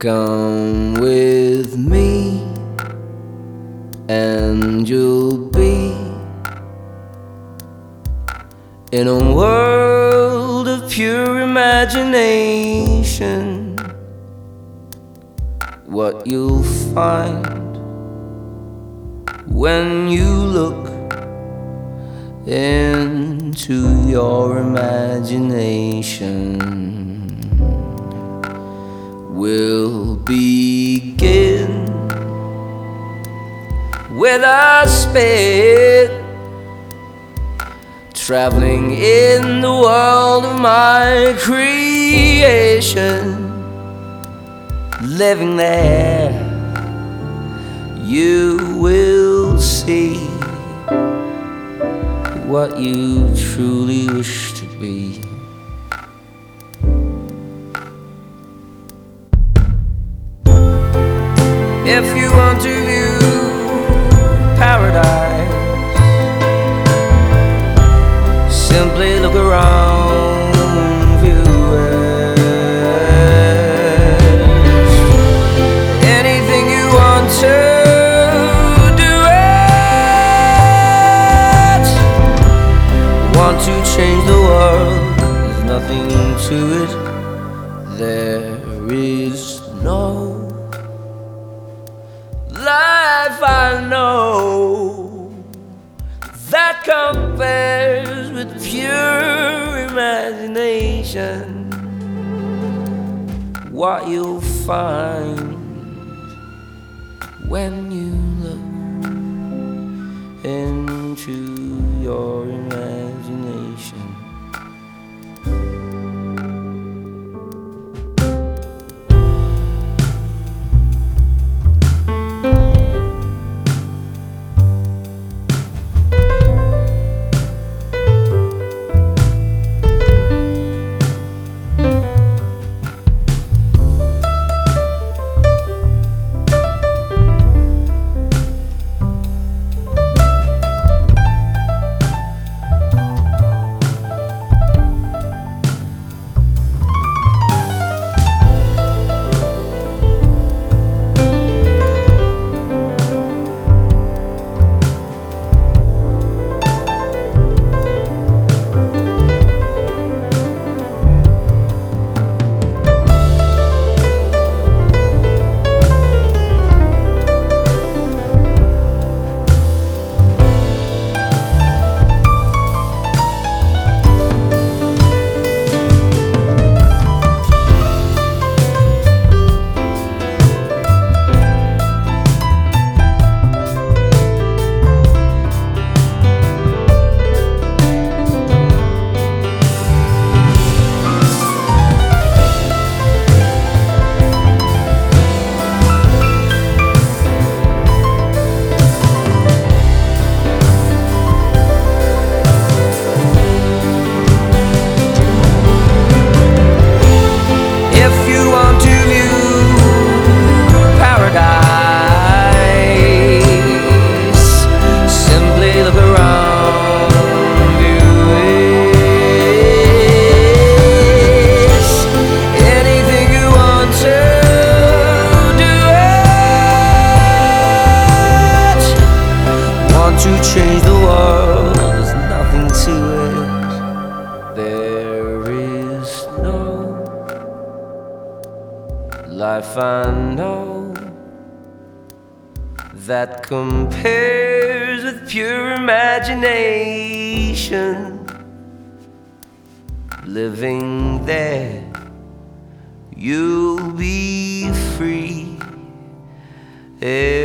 Come with me and you'll be in a world of pure imagination. What you'll find when you look into your imagination will begin with a spin, traveling in the world of my creation. Living there, you will see what you truly wish to be. If you want to view paradise, simply look around, view it. Anything you want to do it. Want to change the world, there's nothing to it. There is no life I know that compares with pure imagination. What you'll find when you look into your imagination. To change the world, there's nothing to it. There is no life I know that compares with pure imagination. Living there, you'll be free.